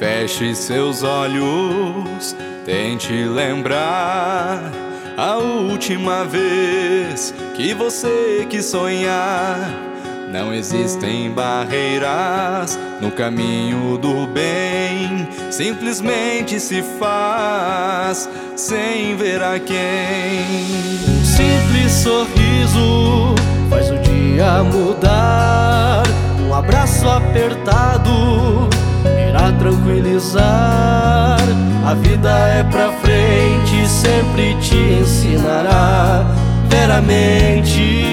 Feche seus olhos, tente lembrar a última vez que você quis sonhar. Não existem barreiras no caminho do bem, simplesmente se faz sem ver a quem. Um simples sorriso faz o dia mudar. Um abraço apertado irá tranquilizar. A vida é pra frente, sempre te ensinará veramente.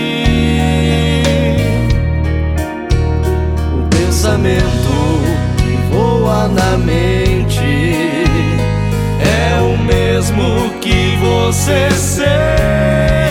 O pensamento que voa na mente é o mesmo que você sente.